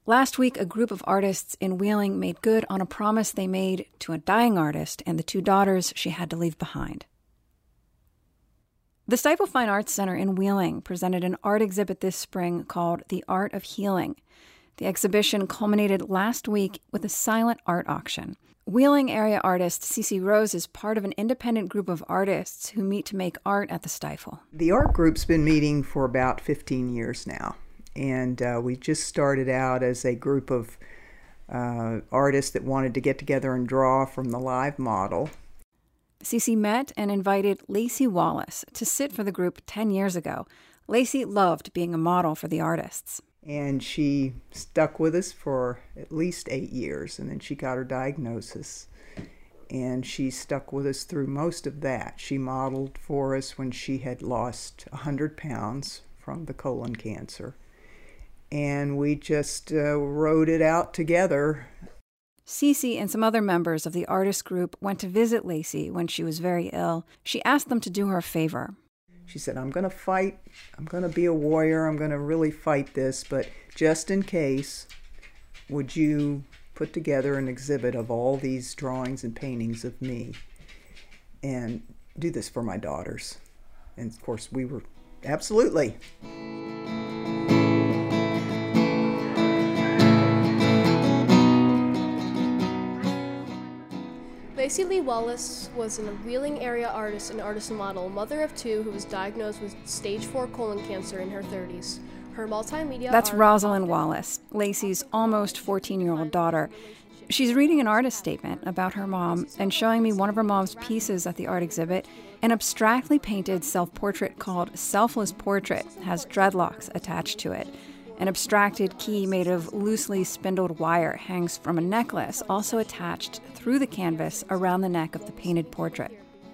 Last week, a group of artists in Wheeling made good on a promise they made to a dying artist and the 2 daughters she had to leave behind. The Stifel Fine Arts Center in Wheeling presented an art exhibit this spring called The Art of Healing. The exhibition culminated last week with a silent art auction. Wheeling area artist Cece Rose is part of an independent group of artists who meet to make art at the Stifel. The art group's been meeting for about 15 years now. And we just started out as a group of artists that wanted to get together and draw from the live model. Cece met and invited Lacey Wallace to sit for the group 10 years ago. Lacey loved being a model for the artists. And she stuck with us for at least 8 years, and then she got her diagnosis. And she stuck with us through most of that. She modeled for us when she had lost 100 pounds from the colon cancer. And we just wrote it out together. Cece and some other members of the artist group went to visit Lacey when she was very ill. She asked them to do her a favor. She said, I'm going to fight. I'm going to be a warrior. I'm going to really fight this. But just in case, would you put together an exhibit of all these drawings and paintings of me and do this for my daughters? And of course, we were absolutely. Lacey Lee Wallace was a Wheeling area artist and artist model, mother of 2 who was diagnosed with stage 4 colon cancer in her 30s. Her multimedia That's Rosalind Wallace, Lacey's almost 14-year-old daughter. She's reading an artist statement about her mom and showing me one of her mom's pieces at the art exhibit. An abstractly painted self-portrait called Selfless Portrait has dreadlocks attached to it. An abstracted key made of loosely spindled wire hangs from a necklace, also attached through the canvas around the neck of the painted portrait.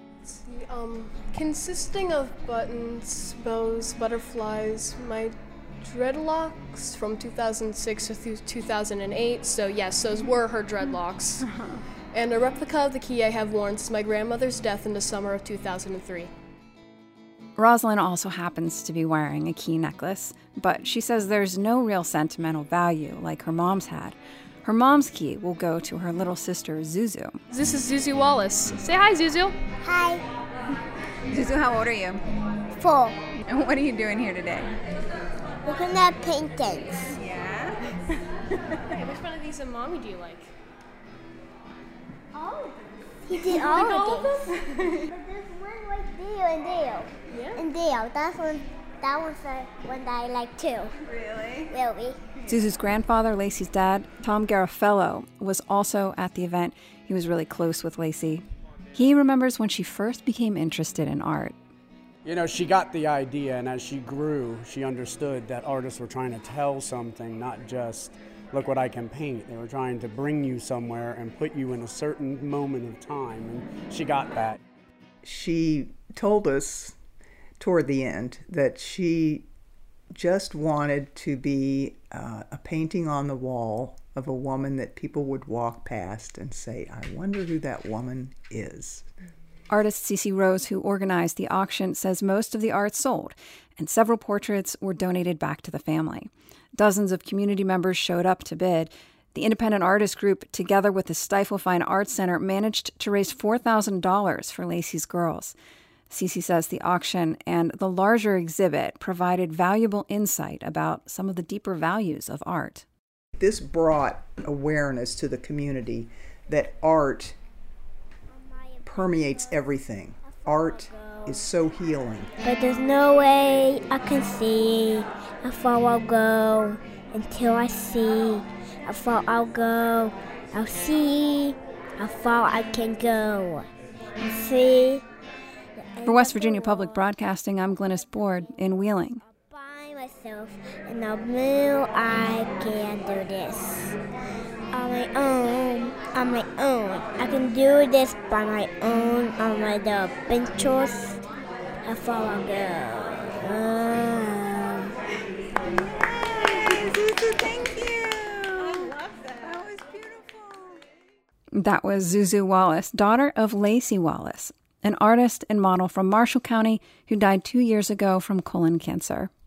Consisting of buttons, bows, butterflies, my dreadlocks from 2006 to 2008, so yes, those were her dreadlocks. And a replica of the key I have worn since my grandmother's death in the summer of 2003. Rosalind also happens to be wearing a key necklace, but she says there's no real sentimental value like her mom's had. Her mom's key will go to her little sister, Zuzu. This is Zuzu Wallace. Say hi, Zuzu. Hi. Zuzu, how old are you? 4. And what are you doing here today? Looking at paintings. Yeah? Hey, which one of these Mommy do you like? All of them. He did all of them? But there's one right there and there. Yeah? And there. That one's the one that I like too. Really? Really. Zuzu's grandfather, Lacey's dad, Tom Garofalo, was also at the event. He was really close with Lacey. He remembers when she first became interested in art. You know, she got the idea, and as she grew, she understood that artists were trying to tell something, not just, look what I can paint. They were trying to bring you somewhere and put you in a certain moment of time, and she got that. She told us toward the end that she just wanted to be a painting on the wall of a woman that people would walk past and say, I wonder who that woman is. Artist Cece Rose, who organized the auction, says most of the art sold, and several portraits were donated back to the family. Dozens of community members showed up to bid. The independent artist group, together with the Stifel Fine Arts Center, managed to raise $4,000 for Lacey's girls. Cece says the auction and the larger exhibit provided valuable insight about some of the deeper values of art. This brought awareness to the community that art permeates everything. Art is so healing. But there's no way I can see how far I'll go until I see how far I'll go. I'll see how far I can go. And see. For West Virginia Public Broadcasting, I'm Glynis Board in Wheeling. By myself, and I know I can do this. On my own, I can do this by my own, on my little benches. How far I'll go. Thank you. I love that. That was beautiful. That was Zuzu Wallace, daughter of Lacey Wallace, an artist and model from Marshall County who died 2 years ago from colon cancer.